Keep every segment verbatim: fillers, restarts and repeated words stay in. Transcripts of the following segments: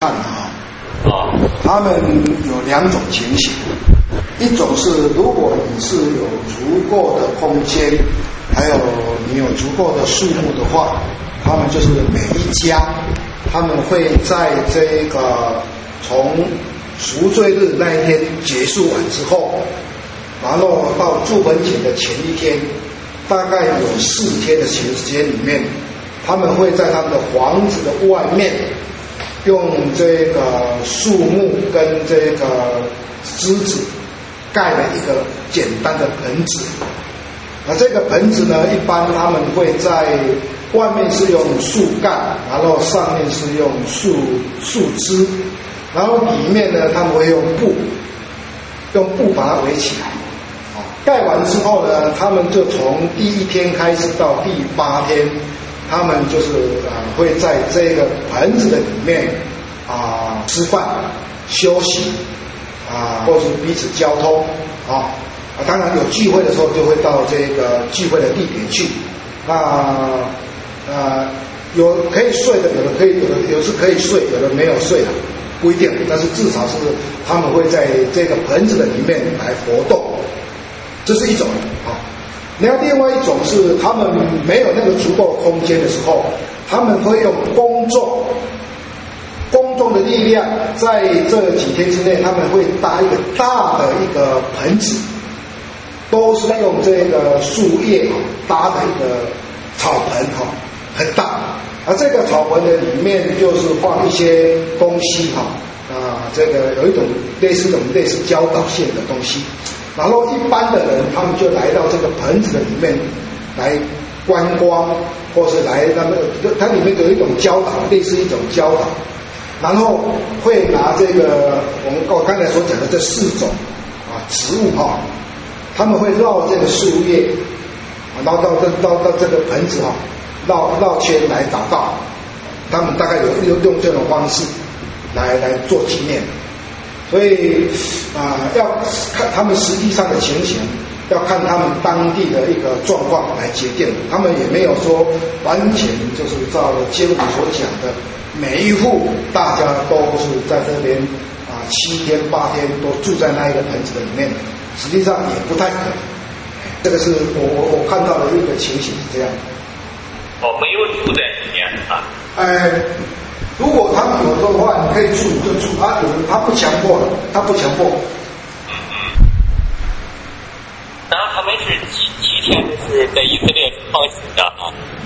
看啊，他们有两种情形，一种是如果你是有足够的空间，还有你有足够的树木的话，他们就是每一家，他们会在这个从赎罪日那一天结束完之后，然后到住本节的前一天，大概有四天的时间里面，他们会在他们的房子的外面用这个树木跟这个枝子盖了一个简单的盆子，而这个盆子呢，一般他们会在外面是用树干，然后上面是用树树枝，然后里面呢，他们会用布用布把它围起来。盖完之后呢，他们就从第一天开始到第八天，他们就是啊、呃、会在这个盆子的里面啊、呃、吃饭、休息啊、呃，或是彼此交通啊。啊，当然有聚会的时候就会到这个聚会的地点去。那呃有可以睡的，有的可以，有的有是可以睡，有的没有睡的，不一定。但是至少是他们会在这个盆子的里面来活动。这是一种啊，那另外一种是他们没有那个足够空间的时候，他们会用公众公众的力量，在这几天之内，他们会搭一个大的一个盆子，都是用这个树叶搭的一个草盆哈，很大，而这个草盆的里面就是放一些东西哈啊，这个有一种类似这种类似教导性的东西。然后一般的人，他们就来到这个盆子的里面来观光，或是来那么它里面有一种教导，类似一种教导，然后会拿这个我们我刚才所讲的这四种啊植物哈、啊，他们会绕这个树叶，绕到这绕到这个盆子哈，绕绕圈来祷告，他们大概有用用这种方式来来做纪念。所以啊、呃，要看他们实际上的情形，要看他们当地的一个状况来决定。他们也没有说完全就是照经文所讲的，每一户大家都是在这边啊、呃、七天八天都住在那一个盆子的里面，实际上也不太可能。这个是我我我看到的一个情形是这样。 哦，没有住在里面啊。 哎。如果他们有的话，你可以住你就住啊，有的他不强迫了，他不强迫。 嗯嗯。然后他们是几几天是在以色列放息的啊？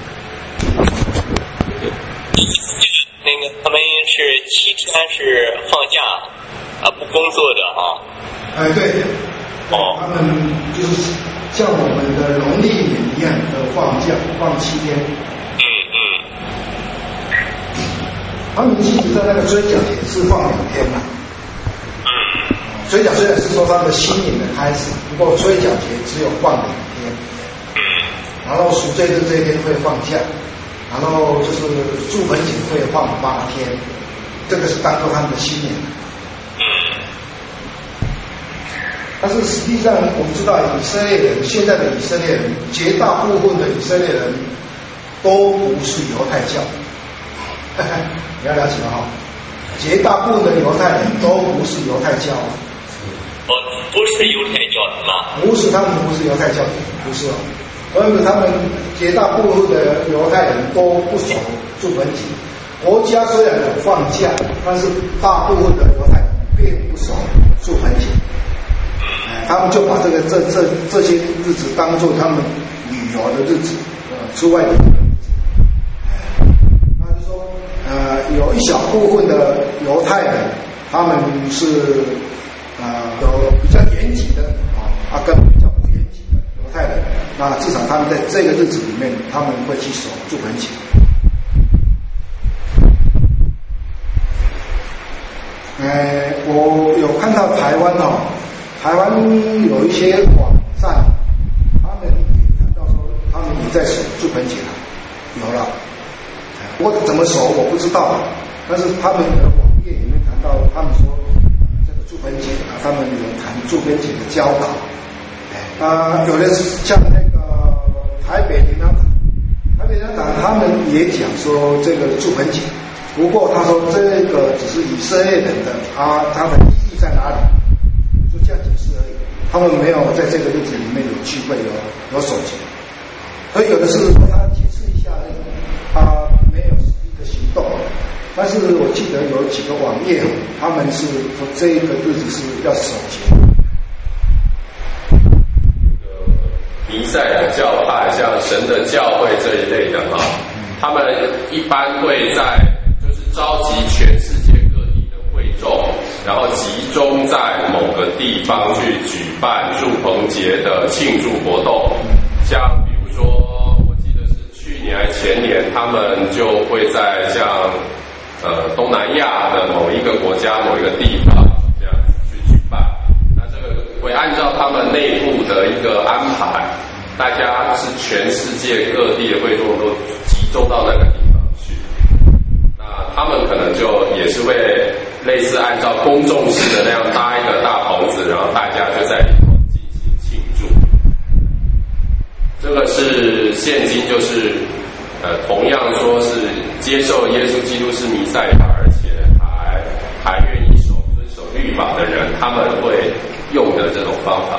那个他们是七天是放假啊，不工作的啊。 哎，对。 哦。 他们就是像我们的农历年一样的放假，放七天。他们其实在那个追缴也是放两天嘛。嗯。追缴虽然是说他们的新年的开始，不过追缴节只有放两天。嗯。然后赎罪日这一天会放假，然后就是住本节会放八天，这个是当做他们的新年。嗯。但是实际上我们知道，以色列人现在的以色列人，绝大部分的以色列人都不是犹太教。你要了解哈，绝大部分的犹太人都不是犹太教。 哦，不是犹太教是吗？ 不是，他们不是犹太教，不是哦。所以他们绝大部分的犹太人都不守住本节。国家虽然有放假，但是大部分的犹太人并不守住本节。他们就把这个这这这些日子当作他们旅游的日子，呃，出外旅游。呃，有一小部分的犹太人，他们是呃有比较严谨的啊，啊跟比较不严谨的犹太人，那至少他们在这个日子里面，他们会去守住本节。呃，我有看到台湾哦，台湾有一些网站，他们也看到说，他们也在守住本节了，有了。我怎么守我不知道，但是他们的网页里面谈到，他们说这个住本节啊，他们有谈住本节的教导。啊、呃，有的像那个台北联邦党，台北联邦党他们也讲说这个住本节，不过他说这个只是色列人的啊，它的意义在哪里？就这样解释而已。他们没有在这个日子里面有聚会有有守节，所以有的是说他解释一下而已，他没有实际的行动。但是我记得有几个网页，他们是说这一个日子是要守节。 弥赛亚教派，像神的教会这一类的哈，他们一般会在就是召集全世界各地的会众，然后集中在某个地方去举办住棚节的庆祝活动。像比如说，我记得是去年还前年，他们就会在像呃东南亚的某一个国家某一个地方这样子去举办。那这个会按照他们内部的一个安排，大家是全世界各地的会众都集中到那个地方去。那他们可能就也是会类似按照公众式的那样搭一个大棚子，然后大家就在里头进行庆祝。这个是现今就是呃，同样说是接受耶稣基督是弥赛亚，而且还还愿意守遵守律法的人，他们会用的这种方法。